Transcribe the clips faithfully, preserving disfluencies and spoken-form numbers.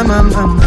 mamá,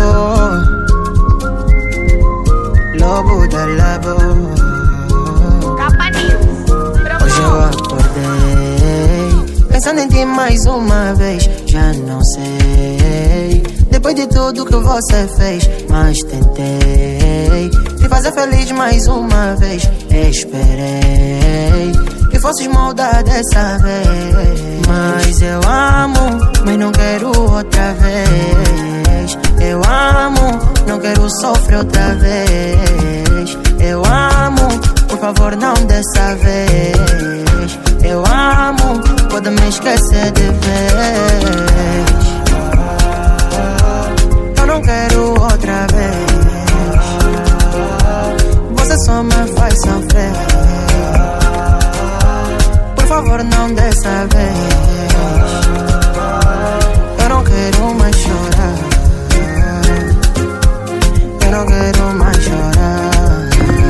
lobo da labo. Capa News. Hoje eu acordei pensando em ti mais uma vez. Já não sei, depois de tudo que você fez, mas tentei te fazer feliz mais uma vez. Esperei que fosses moldar dessa vez, mas eu amo, mas não quero outra vez. Eu amo, não quero sofrer outra vez. Eu amo, por favor não dessa vez. Eu amo, pode me esquecer de vez. Eu não quero outra vez. Você só me faz sofrer. Por favor não dessa vez. Eu não quero mais chorar. Eu não quero mais chorar.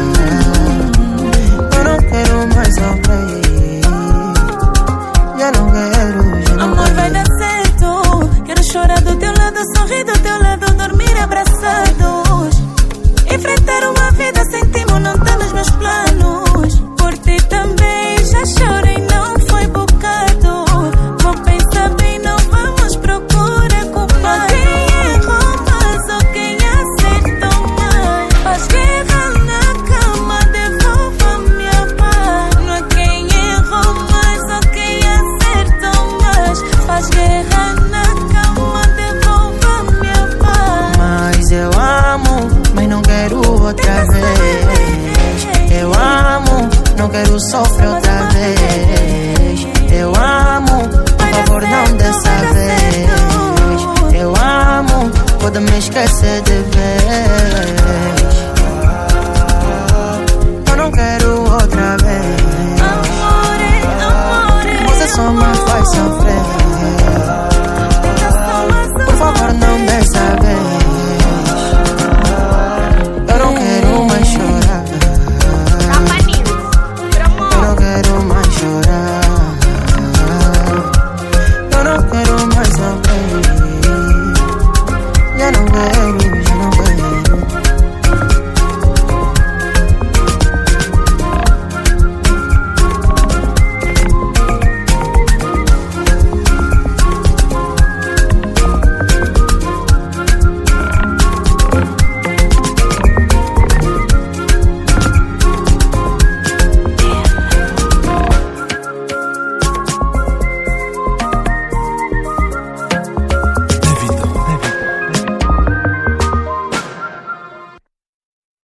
Eu não quero mais sofrer. Já não quero, já não amor, quero. vai dar certo. Quero chorar do teu lado, sorrir do teu lado, dormir abraçados. Enfrentar uma vida sem timo não tá nos meus planos. Por ti também já chorei, não foi bocado. Vou pensar bem, não vamos procurar culpado. Quem errou mais ou quem acertou mais? Faz guerra na cama, devolva minha paz. Não é quem errou mais ou quem acertou mais. Faz guerra na cama, devolva minha paz. Mas eu amo, mas não quero outra vez. Eu amo, não quero sofrer outra vez. Eu amo, por favor não dessa vez. Eu amo, pode me esquecer de vez. Eu não quero outra vez. Amore, amore, Você só me faz sofrer.